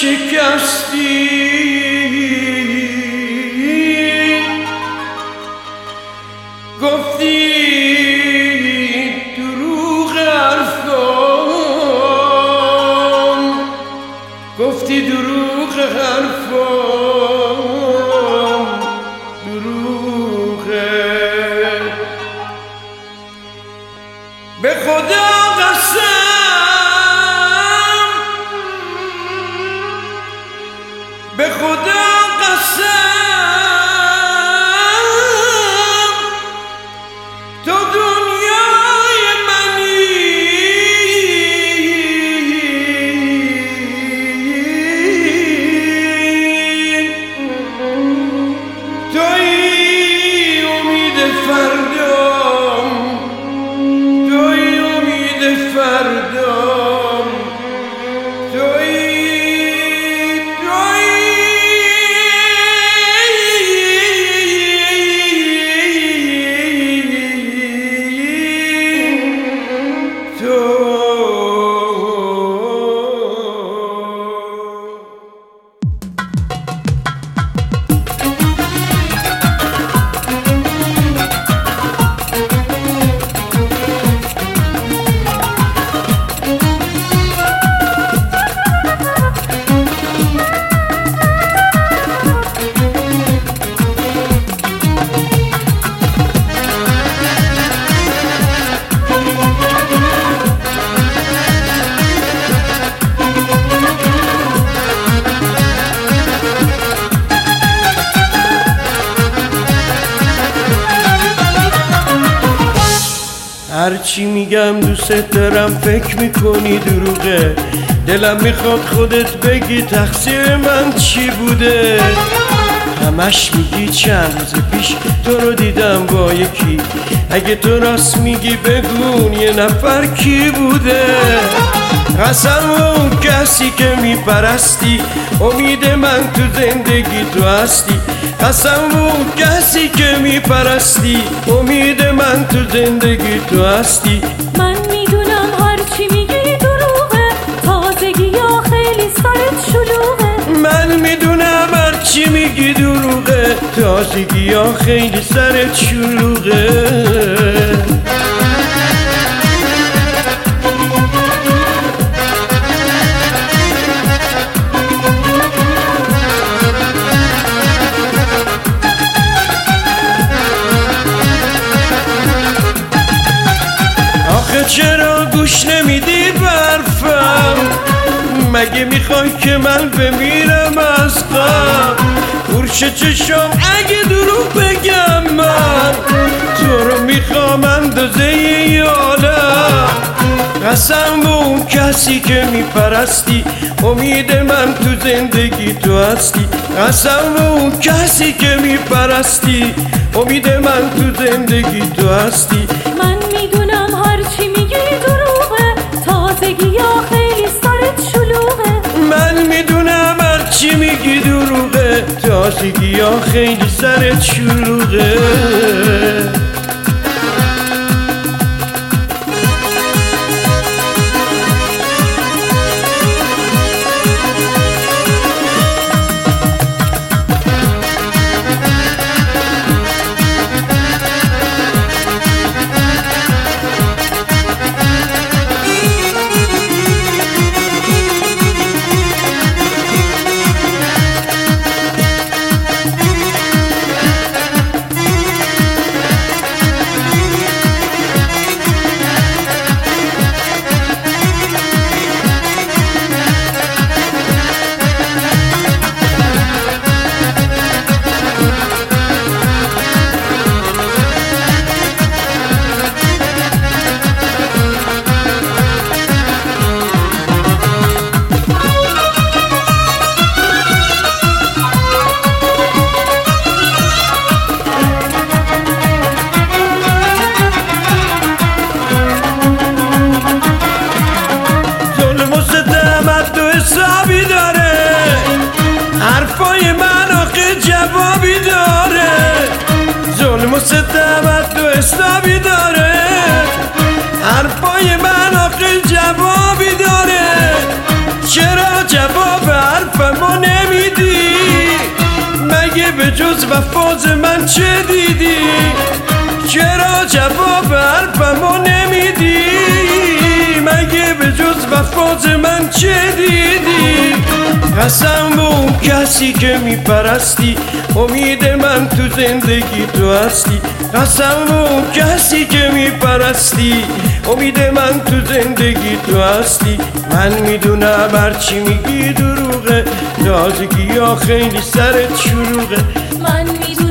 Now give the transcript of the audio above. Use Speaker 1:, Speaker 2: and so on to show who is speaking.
Speaker 1: شکستی، گفتی دروغ حرفام، گفتی دروغ حرفام، دروغه. به خدا قسم، به خدا قسم، تو دنیای منی، توی امید فردام، توی امید فردام، توی هرچی میگم دوست دارم فکر میکنی دروغه، دلم میخواد خودت بگی تقصیر من چی بوده. همش میگی چند روز پیش تو رو دیدم با یکی، اگه تو راست میگی بگون یه نفر کی بوده. قسم اون کسی که میپرستی، امید من تو زندگی تو هستی. قسم اون کسی که میپرستی، امید من تو زندگی تو هستی.
Speaker 2: من میدونم هرچی میگی دروغه، تازگی یا خیلی سرت شلوغه.
Speaker 1: من میدونم هرچی میگی دروغه، تازگی یا خیلی سرت شلوغه. چرا گوش نمیدی برفم؟ مگه میخوای که من بمیرم از غم؟ گرچه چشم اگه دروغ بگم من تو رو میخوام اندازه ی عالم. قسم به اون کسی که میپرستی، امید من تو زندگی تو هستی. قسم به اون کسی که میپرستی، امید من تو زندگی تو هستی.
Speaker 2: من میدونم هرچی میگی دروغه، تازگی یا خیلی سرت شلوغه.
Speaker 1: من میدونم هرچی میگی دروغه، تازگی یا خیلی سرت شلوغه. ستمت و حسابی داره، حرفای من آخه جوابی داره. چرا جواب حرف مگه به جز وفاز من چه دیدی؟ چرا جواب حرفمو نمیدی؟ مگه به جز وفاز من چه دیدی؟ قسم به اون کسی که میپرستی، امید من تو زندگی تو هستی. قسم به اون کسی که میپرستی، امید من تو زندگی تو هستی. من میدونم هرچی میگی دروغه، تازگی ها خیلی سرت شلوغه.
Speaker 2: من میدونم